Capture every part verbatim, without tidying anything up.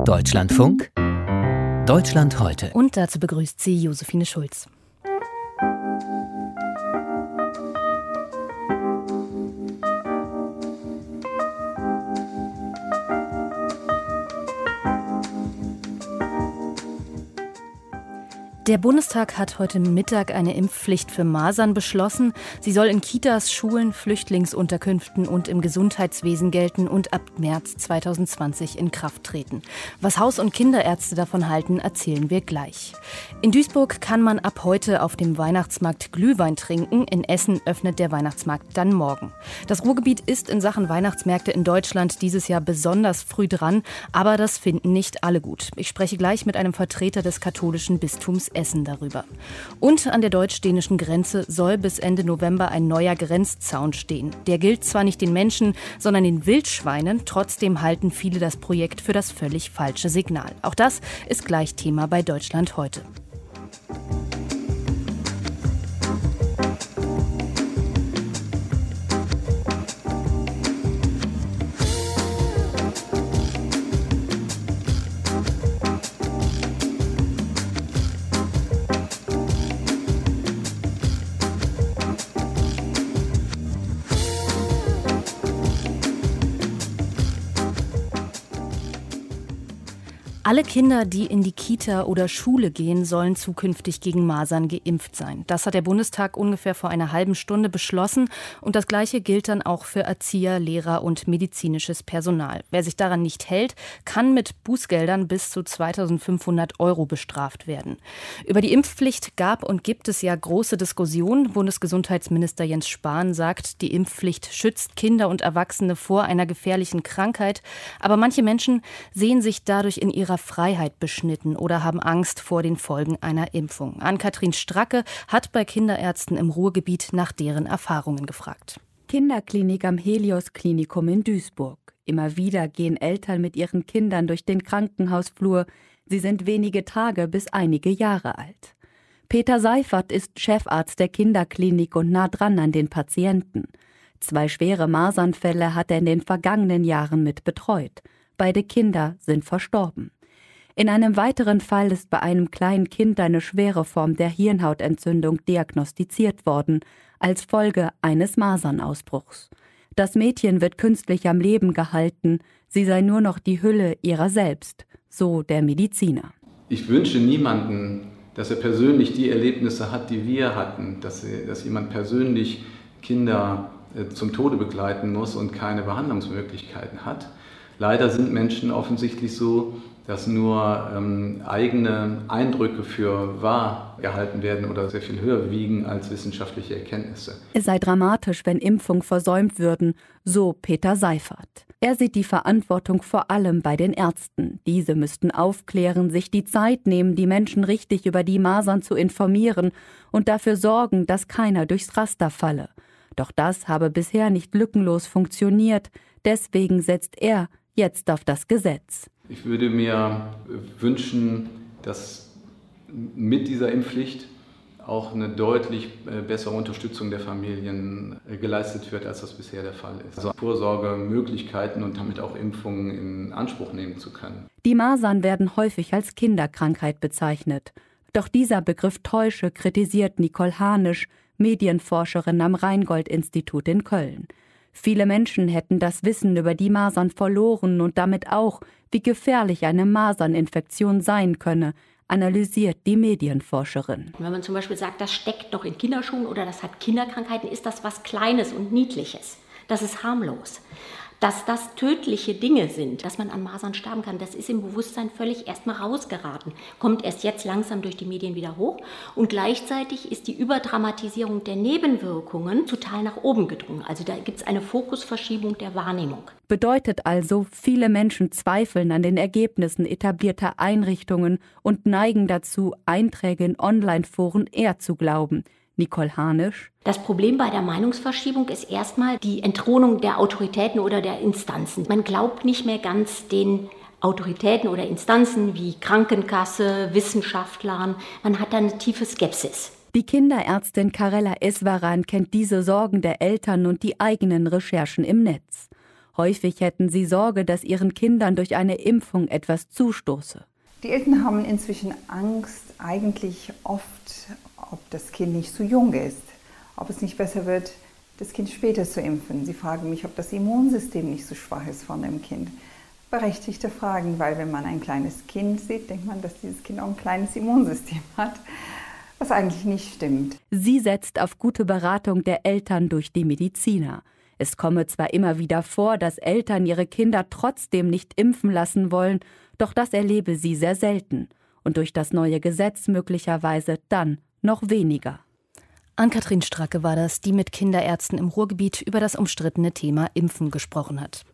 Deutschlandfunk, Deutschland heute. Und dazu begrüßt sie Josephine Schulz. Der Bundestag hat heute Mittag eine Impfpflicht für Masern beschlossen. Sie soll in Kitas, Schulen, Flüchtlingsunterkünften und im Gesundheitswesen gelten und ab März zweitausendzwanzig in Kraft treten. Was Haus- und Kinderärzte davon halten, erzählen wir gleich. In Duisburg kann man ab heute auf dem Weihnachtsmarkt Glühwein trinken. In Essen öffnet der Weihnachtsmarkt dann morgen. Das Ruhrgebiet ist in Sachen Weihnachtsmärkte in Deutschland dieses Jahr besonders früh dran, aber das finden nicht alle gut. Ich spreche gleich mit einem Vertreter des katholischen Bistums Essen darüber. Und an der deutsch-dänischen Grenze soll bis Ende November ein neuer Grenzzaun stehen. Der gilt zwar nicht den Menschen, sondern den Wildschweinen. Trotzdem halten viele das Projekt für das völlig falsche Signal. Auch das ist gleich Thema bei Deutschland heute. Alle Kinder, die in die Kita oder Schule gehen, sollen zukünftig gegen Masern geimpft sein. Das hat der Bundestag ungefähr vor einer halben Stunde beschlossen. Und das Gleiche gilt dann auch für Erzieher, Lehrer und medizinisches Personal. Wer sich daran nicht hält, kann mit Bußgeldern bis zu zweitausendfünfhundert Euro bestraft werden. Über die Impfpflicht gab und gibt es ja große Diskussionen. Bundesgesundheitsminister Jens Spahn sagt, die Impfpflicht schützt Kinder und Erwachsene vor einer gefährlichen Krankheit. Aber manche Menschen sehen sich dadurch in ihrer Freiheit beschnitten oder haben Angst vor den Folgen einer Impfung. Ann-Kathrin Stracke hat bei Kinderärzten im Ruhrgebiet nach deren Erfahrungen gefragt. Kinderklinik am Helios-Klinikum in Duisburg. Immer wieder gehen Eltern mit ihren Kindern durch den Krankenhausflur. Sie sind wenige Tage bis einige Jahre alt. Peter Seifert ist Chefarzt der Kinderklinik und nah dran an den Patienten. Zwei schwere Masernfälle hat er in den vergangenen Jahren mit betreut. Beide Kinder sind verstorben. In einem weiteren Fall ist bei einem kleinen Kind eine schwere Form der Hirnhautentzündung diagnostiziert worden, als Folge eines Masernausbruchs. Das Mädchen wird künstlich am Leben gehalten, sie sei nur noch die Hülle ihrer selbst, so der Mediziner. Ich wünsche niemanden, dass er persönlich die Erlebnisse hat, die wir hatten, dass, dass jemand persönlich Kinder zum Tode begleiten muss und keine Behandlungsmöglichkeiten hat. Leider sind Menschen offensichtlich so, dass nur ähm, eigene Eindrücke für wahr gehalten werden oder sehr viel höher wiegen als wissenschaftliche Erkenntnisse. Es sei dramatisch, wenn Impfungen versäumt würden, so Peter Seifert. Er sieht die Verantwortung vor allem bei den Ärzten. Diese müssten aufklären, sich die Zeit nehmen, die Menschen richtig über die Masern zu informieren und dafür sorgen, dass keiner durchs Raster falle. Doch das habe bisher nicht lückenlos funktioniert. Deswegen setzt er jetzt auf das Gesetz. Ich würde mir wünschen, dass mit dieser Impfpflicht auch eine deutlich bessere Unterstützung der Familien geleistet wird, als das bisher der Fall ist. Also Vorsorgemöglichkeiten und damit auch Impfungen in Anspruch nehmen zu können. Die Masern werden häufig als Kinderkrankheit bezeichnet. Doch dieser Begriff täusche, kritisiert Nicole Hanisch, Medienforscherin am Rheingold-Institut in Köln. Viele Menschen hätten das Wissen über die Masern verloren und damit auch, wie gefährlich eine Maserninfektion sein könne, analysiert die Medienforscherin. Wenn man zum Beispiel sagt, das steckt noch in Kinderschuhen oder das hat Kinderkrankheiten, ist das was Kleines und Niedliches. Das ist harmlos. Dass das tödliche Dinge sind, dass man an Masern sterben kann, das ist im Bewusstsein völlig erstmal rausgeraten. Kommt erst jetzt langsam durch die Medien wieder hoch. Und gleichzeitig ist die Überdramatisierung der Nebenwirkungen total nach oben gedrungen. Also da gibt es eine Fokusverschiebung der Wahrnehmung. Bedeutet also, viele Menschen zweifeln an den Ergebnissen etablierter Einrichtungen und neigen dazu, Einträge in Online-Foren eher zu glauben. Nicole Hanisch. Das Problem bei der Meinungsverschiebung ist erstmal die Entthronung der Autoritäten oder der Instanzen. Man glaubt nicht mehr ganz den Autoritäten oder Instanzen wie Krankenkasse, Wissenschaftlern. Man hat da eine tiefe Skepsis. Die Kinderärztin Karella Eswaran kennt diese Sorgen der Eltern und die eigenen Recherchen im Netz. Häufig hätten sie Sorge, dass ihren Kindern durch eine Impfung etwas zustoße. Die Eltern haben inzwischen Angst, eigentlich oft, ob das Kind nicht zu jung ist, ob es nicht besser wird, das Kind später zu impfen. Sie fragen mich, ob das Immunsystem nicht so schwach ist von dem Kind. Berechtigte Fragen, weil wenn man ein kleines Kind sieht, denkt man, dass dieses Kind auch ein kleines Immunsystem hat, was eigentlich nicht stimmt. Sie setzt auf gute Beratung der Eltern durch die Mediziner. Es komme zwar immer wieder vor, dass Eltern ihre Kinder trotzdem nicht impfen lassen wollen, doch das erlebe sie sehr selten. Und durch das neue Gesetz möglicherweise dann noch weniger. Ann-Kathrin Stracke war das, die mit Kinderärzten im Ruhrgebiet über das umstrittene Thema Impfen gesprochen hat.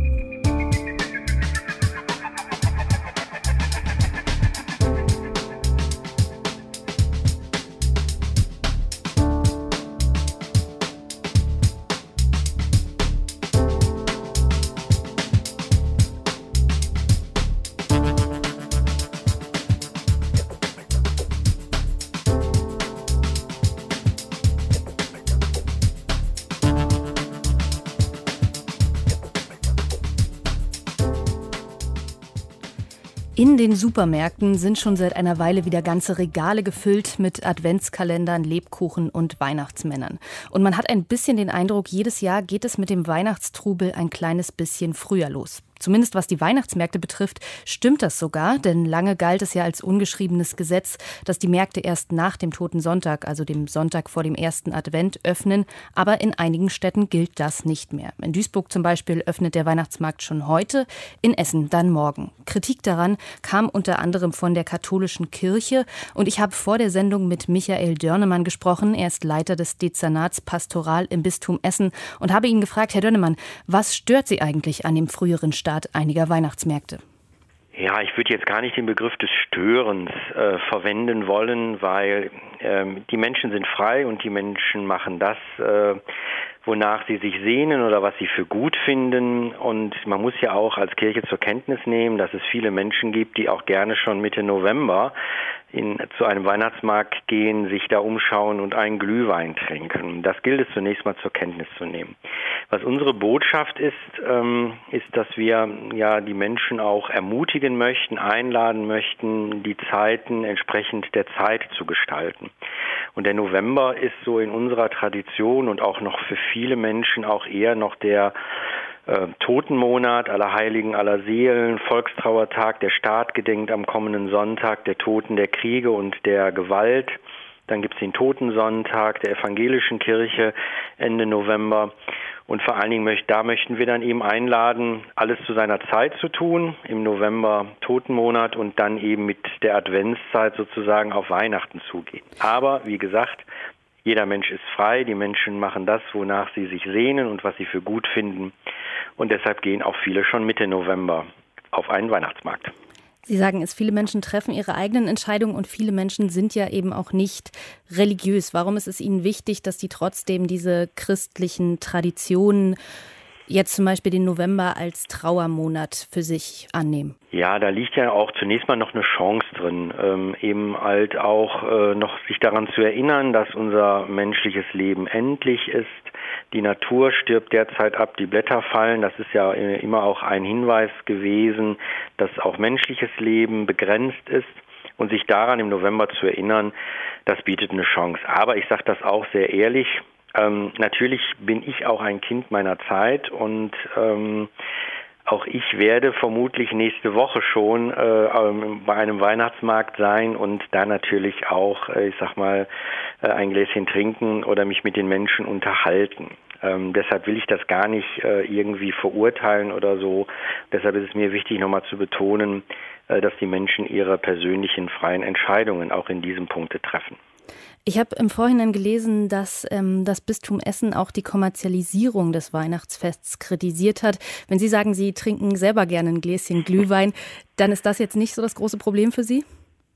In den Supermärkten sind schon seit einer Weile wieder ganze Regale gefüllt mit Adventskalendern, Lebkuchen und Weihnachtsmännern. Und man hat ein bisschen den Eindruck, jedes Jahr geht es mit dem Weihnachtstrubel ein kleines bisschen früher los. Zumindest was die Weihnachtsmärkte betrifft, stimmt das sogar, denn lange galt es ja als ungeschriebenes Gesetz, dass die Märkte erst nach dem Toten Sonntag, also dem Sonntag vor dem ersten Advent, öffnen. Aber in einigen Städten gilt das nicht mehr. In Duisburg zum Beispiel öffnet der Weihnachtsmarkt schon heute, in Essen dann morgen. Kritik daran kam unter anderem von der katholischen Kirche und ich habe vor der Sendung mit Michael Dörnemann gesprochen. Er ist Leiter des Dezernats Pastoral im Bistum Essen und habe ihn gefragt, Herr Dörnemann, was stört Sie eigentlich an dem früheren Start einiger Weihnachtsmärkte? Ja, ich würde jetzt gar nicht den Begriff des Störens äh, verwenden wollen, weil ähm, die Menschen sind frei und die Menschen machen das, äh, wonach sie sich sehnen oder was sie für gut finden. Und man muss ja auch als Kirche zur Kenntnis nehmen, dass es viele Menschen gibt, die auch gerne schon Mitte November in, zu einem Weihnachtsmarkt gehen, sich da umschauen und einen Glühwein trinken. Das gilt es zunächst mal zur Kenntnis zu nehmen. Was unsere Botschaft ist, ähm, ist, dass wir ja die Menschen auch ermutigen möchten, einladen möchten, die Zeiten entsprechend der Zeit zu gestalten. Und der November ist so in unserer Tradition und auch noch für viele Menschen auch eher noch der äh, Totenmonat, Allerheiligen, Allerseelen, Volkstrauertag, der Staat gedenkt am kommenden Sonntag der Toten der Kriege und der Gewalt. Dann gibt es den Totensonntag der evangelischen Kirche Ende November. Und vor allen Dingen möcht, da möchten wir dann eben einladen, alles zu seiner Zeit zu tun, im November Totenmonat und dann eben mit der Adventszeit sozusagen auf Weihnachten zugehen. Aber wie gesagt, jeder Mensch ist frei, die Menschen machen das, wonach sie sich sehnen und was sie für gut finden. Und deshalb gehen auch viele schon Mitte November auf einen Weihnachtsmarkt. Sie sagen es, viele Menschen treffen ihre eigenen Entscheidungen und viele Menschen sind ja eben auch nicht religiös. Warum ist es Ihnen wichtig, dass die trotzdem diese christlichen Traditionen, jetzt zum Beispiel den November als Trauermonat für sich annehmen? Ja, da liegt ja auch zunächst mal noch eine Chance drin, ähm, eben halt auch äh, noch sich daran zu erinnern, dass unser menschliches Leben endlich ist. Die Natur stirbt derzeit ab, die Blätter fallen. Das ist ja immer auch ein Hinweis gewesen, dass auch menschliches Leben begrenzt ist. Und sich daran im November zu erinnern, das bietet eine Chance. Aber ich sage das auch sehr ehrlich, ähm, natürlich bin ich auch ein Kind meiner Zeit und ähm, auch ich werde vermutlich nächste Woche schon äh, bei einem Weihnachtsmarkt sein und da natürlich auch, äh, ich sag mal, äh, ein Gläschen trinken oder mich mit den Menschen unterhalten. Ähm, deshalb will ich das gar nicht äh, irgendwie verurteilen oder so. Deshalb ist es mir wichtig, nochmal zu betonen, äh, dass die Menschen ihre persönlichen freien Entscheidungen auch in diesem Punkte treffen. Ich habe im Vorhinein gelesen, dass ähm, das Bistum Essen auch die Kommerzialisierung des Weihnachtsfests kritisiert hat. Wenn Sie sagen, Sie trinken selber gerne ein Gläschen Glühwein, dann ist das jetzt nicht so das große Problem für Sie?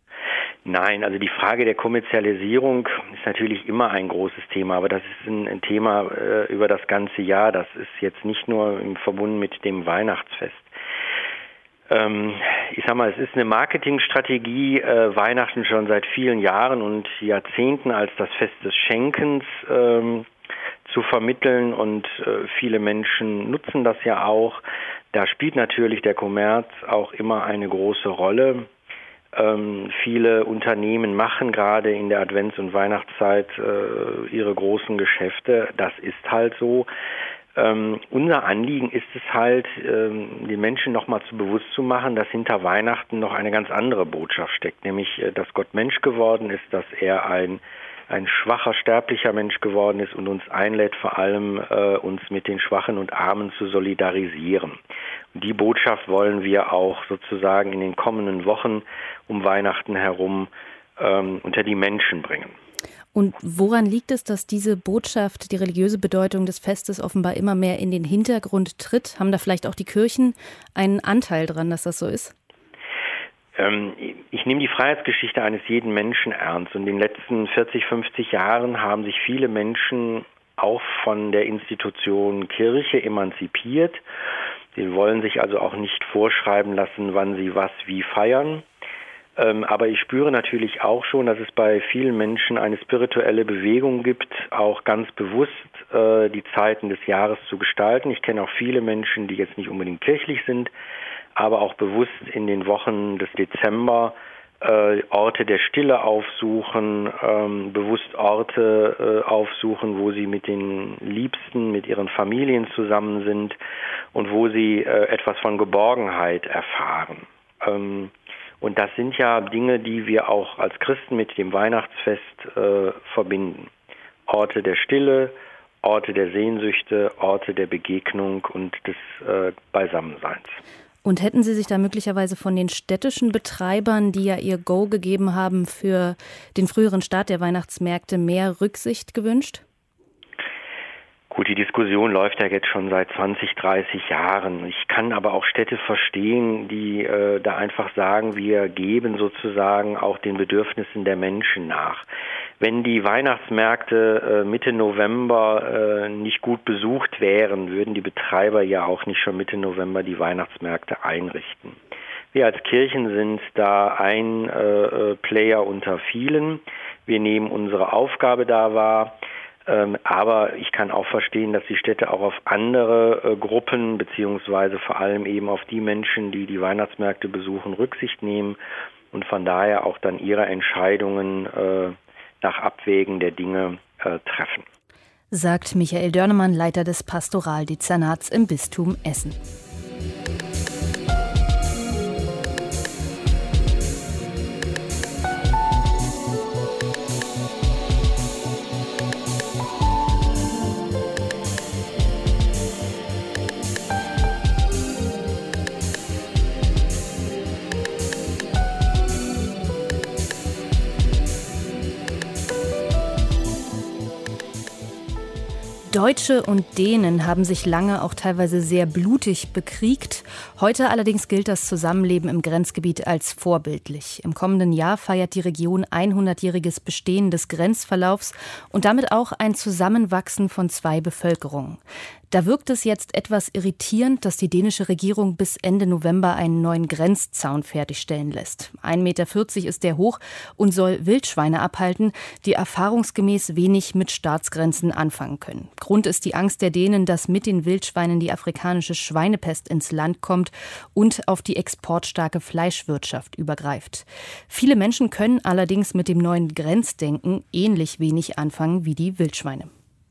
Nein, also die Frage der Kommerzialisierung ist natürlich immer ein großes Thema, aber das ist ein, ein Thema äh, über das ganze Jahr. Das ist jetzt nicht nur im verbunden mit dem Weihnachtsfest. Ähm, ich sag mal, es ist eine Marketingstrategie, äh, Weihnachten schon seit vielen Jahren und Jahrzehnten als das Fest des Schenkens ähm, zu vermitteln und äh, viele Menschen nutzen das ja auch. Da spielt natürlich der Kommerz auch immer eine große Rolle. Ähm, viele Unternehmen machen gerade in der Advents- und Weihnachtszeit äh, ihre großen Geschäfte. Das ist halt so. Ähm, unser Anliegen ist es halt, ähm, den Menschen nochmal zu bewusst zu machen, dass hinter Weihnachten noch eine ganz andere Botschaft steckt, nämlich, äh, dass Gott Mensch geworden ist, dass er ein, ein schwacher, sterblicher Mensch geworden ist und uns einlädt, vor allem äh, uns mit den Schwachen und Armen zu solidarisieren. Und die Botschaft wollen wir auch sozusagen in den kommenden Wochen um Weihnachten herum ähm, unter die Menschen bringen. Und woran liegt es, dass diese Botschaft, die religiöse Bedeutung des Festes offenbar immer mehr in den Hintergrund tritt? Haben da vielleicht auch die Kirchen einen Anteil dran, dass das so ist? Ähm, ich nehme die Freiheitsgeschichte eines jeden Menschen ernst. Und in den letzten vierzig, fünfzig Jahren haben sich viele Menschen auch von der Institution Kirche emanzipiert. Sie wollen sich also auch nicht vorschreiben lassen, wann sie was wie feiern. Ähm, aber ich spüre natürlich auch schon, dass es bei vielen Menschen eine spirituelle Bewegung gibt, auch ganz bewusst äh, die Zeiten des Jahres zu gestalten. Ich kenne auch viele Menschen, die jetzt nicht unbedingt kirchlich sind, aber auch bewusst in den Wochen des Dezember äh, Orte der Stille aufsuchen, ähm, bewusst Orte äh, aufsuchen, wo sie mit den Liebsten, mit ihren Familien zusammen sind und wo sie äh, etwas von Geborgenheit erfahren. Ähm, Und das sind ja Dinge, die wir auch als Christen mit dem Weihnachtsfest äh, verbinden. Orte der Stille, Orte der Sehnsüchte, Orte der Begegnung und des äh, Beisammenseins. Und hätten Sie sich da möglicherweise von den städtischen Betreibern, die ja ihr Go gegeben haben für den früheren Start der Weihnachtsmärkte, mehr Rücksicht gewünscht? Gut, die Diskussion läuft ja jetzt schon seit zwanzig, dreißig Jahren. Ich kann aber auch Städte verstehen, die äh, da einfach sagen, wir geben sozusagen auch den Bedürfnissen der Menschen nach. Wenn die Weihnachtsmärkte äh, Mitte November äh, nicht gut besucht wären, würden die Betreiber ja auch nicht schon Mitte November die Weihnachtsmärkte einrichten. Wir als Kirchen sind da ein äh, Player unter vielen. Wir nehmen unsere Aufgabe da wahr. Ähm, aber ich kann auch verstehen, dass die Städte auch auf andere äh, Gruppen beziehungsweise vor allem eben auf die Menschen, die die Weihnachtsmärkte besuchen, Rücksicht nehmen und von daher auch dann ihre Entscheidungen äh, nach Abwägen der Dinge äh, treffen. Sagt Michael Dörnemann, Leiter des Pastoraldezernats im Bistum Essen. Deutsche und Dänen haben sich lange auch teilweise sehr blutig bekriegt. Heute allerdings gilt das Zusammenleben im Grenzgebiet als vorbildlich. Im kommenden Jahr feiert die Region hundertjähriges Bestehen des Grenzverlaufs und damit auch ein Zusammenwachsen von zwei Bevölkerungen. Da wirkt es jetzt etwas irritierend, dass die dänische Regierung bis Ende November einen neuen Grenzzaun fertigstellen lässt. ein Meter vierzig ist der hoch und soll Wildschweine abhalten, die erfahrungsgemäß wenig mit Staatsgrenzen anfangen können. Grund ist die Angst der Dänen, dass mit den Wildschweinen die afrikanische Schweinepest ins Land kommt und auf die exportstarke Fleischwirtschaft übergreift. Viele Menschen können allerdings mit dem neuen Grenzdenken ähnlich wenig anfangen wie die Wildschweine.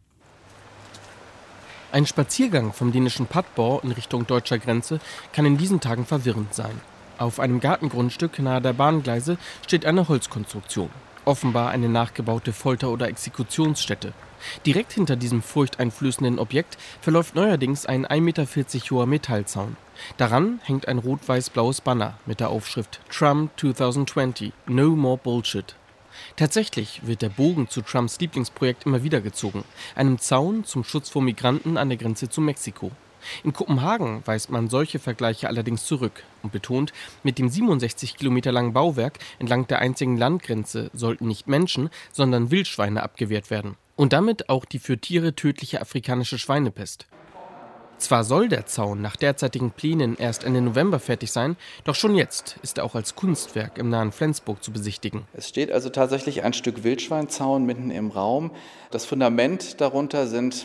Ein Spaziergang vom dänischen Padborg in Richtung deutscher Grenze kann in diesen Tagen verwirrend sein. Auf einem Gartengrundstück nahe der Bahngleise steht eine Holzkonstruktion. Offenbar eine nachgebaute Folter- oder Exekutionsstätte. Direkt hinter diesem furchteinflößenden Objekt verläuft neuerdings ein ein Meter vierzig hoher Metallzaun. Daran hängt ein rot-weiß-blaues Banner mit der Aufschrift Trump zwanzig zwanzig, No More Bullshit. Tatsächlich wird der Bogen zu Trumps Lieblingsprojekt immer wieder gezogen, einem Zaun zum Schutz vor Migranten an der Grenze zu Mexiko. In Kopenhagen weist man solche Vergleiche allerdings zurück und betont, mit dem siebenundsechzig Kilometer langen Bauwerk entlang der einzigen Landgrenze sollten nicht Menschen, sondern Wildschweine abgewehrt werden. Und damit auch die für Tiere tödliche afrikanische Schweinepest. Zwar soll der Zaun nach derzeitigen Plänen erst Ende November fertig sein, doch schon jetzt ist er auch als Kunstwerk im nahen Flensburg zu besichtigen. Es steht also tatsächlich ein Stück Wildschweinzaun mitten im Raum. Das Fundament darunter sind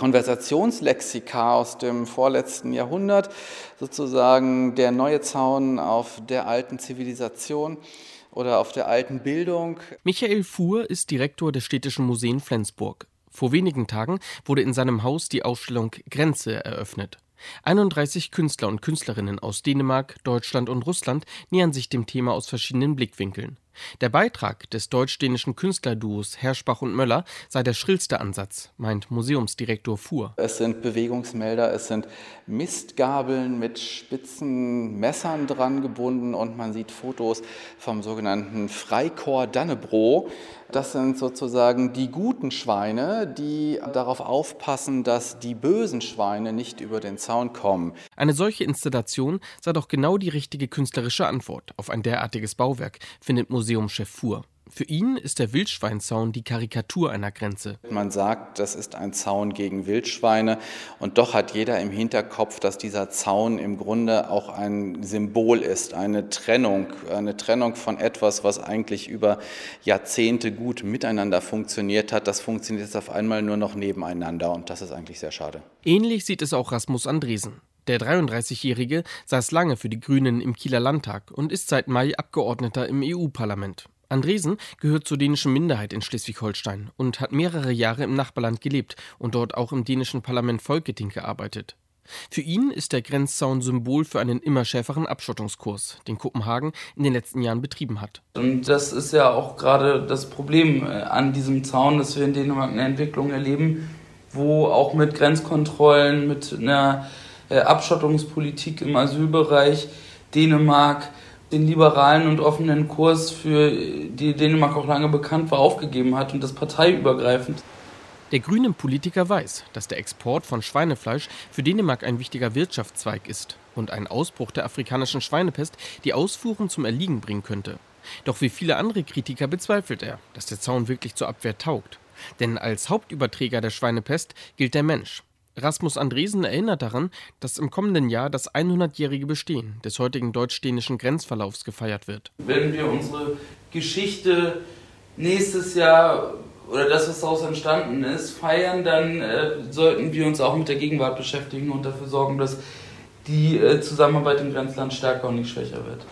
Konversationslexika aus dem vorletzten Jahrhundert, sozusagen der neue Zaun auf der alten Zivilisation oder auf der alten Bildung. Michael Fuhr ist Direktor des Städtischen Museen Flensburg. Vor wenigen Tagen wurde in seinem Haus die Ausstellung Grenze eröffnet. einunddreißig Künstler und Künstlerinnen aus Dänemark, Deutschland und Russland nähern sich dem Thema aus verschiedenen Blickwinkeln. Der Beitrag des deutsch-dänischen Künstlerduos Herschbach und Möller sei der schrillste Ansatz, meint Museumsdirektor Fuhr. Es sind Bewegungsmelder, es sind Mistgabeln mit spitzen Messern dran gebunden und man sieht Fotos vom sogenannten Freikorps Dannebrog. Das sind sozusagen die guten Schweine, die darauf aufpassen, dass die bösen Schweine nicht über den Zaun kommen. Eine solche Installation sei doch genau die richtige künstlerische Antwort auf ein derartiges Bauwerk, findet Museumschef Fuhr. Für ihn ist der Wildschweinzaun die Karikatur einer Grenze. Man sagt, das ist ein Zaun gegen Wildschweine und doch hat jeder im Hinterkopf, dass dieser Zaun im Grunde auch ein Symbol ist, eine Trennung, eine Trennung von etwas, was eigentlich über Jahrzehnte gut miteinander funktioniert hat. Das funktioniert jetzt auf einmal nur noch nebeneinander und das ist eigentlich sehr schade. Ähnlich sieht es auch Rasmus Andresen. Der dreiunddreißigjährige saß lange für die Grünen im Kieler Landtag und ist seit Mai Abgeordneter im E U-Parlament. Andresen gehört zur dänischen Minderheit in Schleswig-Holstein und hat mehrere Jahre im Nachbarland gelebt und dort auch im dänischen Parlament Folketing gearbeitet. Für ihn ist der Grenzzaun Symbol für einen immer schärferen Abschottungskurs, den Kopenhagen in den letzten Jahren betrieben hat. Und das ist ja auch gerade das Problem an diesem Zaun, dass wir in Dänemark eine Entwicklung erleben, wo auch mit Grenzkontrollen, mit einer Abschottungspolitik im Asylbereich Dänemark den liberalen und offenen Kurs, für die Dänemark auch lange bekannt war, aufgegeben hat und das parteiübergreifend. Der grüne Politiker weiß, dass der Export von Schweinefleisch für Dänemark ein wichtiger Wirtschaftszweig ist und ein Ausbruch der afrikanischen Schweinepest die Ausfuhren zum Erliegen bringen könnte. Doch wie viele andere Kritiker bezweifelt er, dass der Zaun wirklich zur Abwehr taugt. Denn als Hauptüberträger der Schweinepest gilt der Mensch. Rasmus Andresen erinnert daran, dass im kommenden Jahr das hundertjährige Bestehen des heutigen deutsch-dänischen Grenzverlaufs gefeiert wird. Wenn wir unsere Geschichte nächstes Jahr oder das, was daraus entstanden ist, feiern, dann äh, sollten wir uns auch mit der Gegenwart beschäftigen und dafür sorgen, dass die äh, Zusammenarbeit im Grenzland stärker und nicht schwächer wird.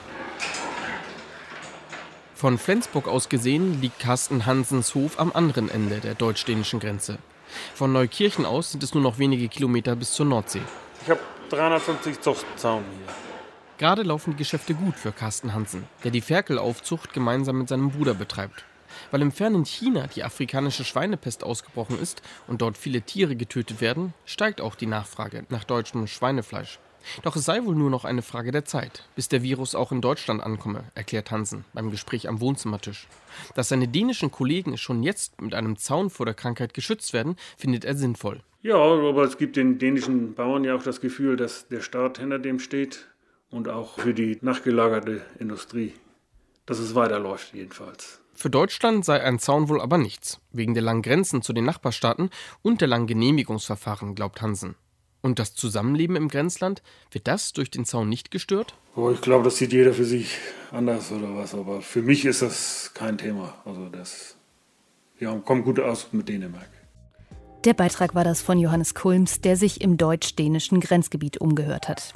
Von Flensburg aus gesehen liegt Carsten Hansens Hof am anderen Ende der deutsch-dänischen Grenze. Von Neukirchen aus sind es nur noch wenige Kilometer bis zur Nordsee. Ich habe dreihundertfünfzig Zuchtzaun hier. Gerade laufen die Geschäfte gut für Carsten Hansen, der die Ferkelaufzucht gemeinsam mit seinem Bruder betreibt. Weil im fernen China die afrikanische Schweinepest ausgebrochen ist und dort viele Tiere getötet werden, steigt auch die Nachfrage nach deutschem Schweinefleisch. Doch es sei wohl nur noch eine Frage der Zeit, bis der Virus auch in Deutschland ankomme, erklärt Hansen beim Gespräch am Wohnzimmertisch. Dass seine dänischen Kollegen schon jetzt mit einem Zaun vor der Krankheit geschützt werden, findet er sinnvoll. Ja, aber es gibt den dänischen Bauern ja auch das Gefühl, dass der Staat hinter dem steht und auch für die nachgelagerte Industrie, dass es weiterläuft jedenfalls. Für Deutschland sei ein Zaun wohl aber nichts, wegen der langen Grenzen zu den Nachbarstaaten und der langen Genehmigungsverfahren, glaubt Hansen. Und das Zusammenleben im Grenzland, wird das durch den Zaun nicht gestört? Oh, ich glaube, das sieht jeder für sich anders oder was, aber für mich ist das kein Thema. Also das ja, kommt gut aus mit Dänemark. Der Beitrag war das von Johannes Kulms, der sich im deutsch-dänischen Grenzgebiet umgehört hat.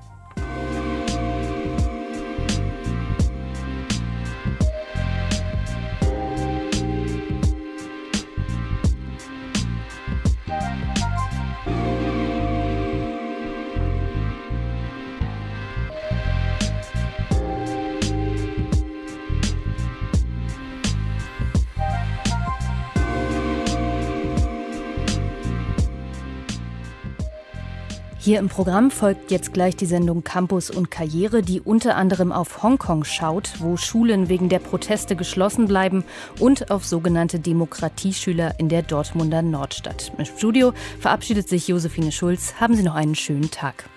Hier im Programm folgt jetzt gleich die Sendung Campus und Karriere, die unter anderem auf Hongkong schaut, wo Schulen wegen der Proteste geschlossen bleiben, und auf sogenannte Demokratieschüler in der Dortmunder Nordstadt. Im Studio verabschiedet sich Josephine Schulz. Haben Sie noch einen schönen Tag.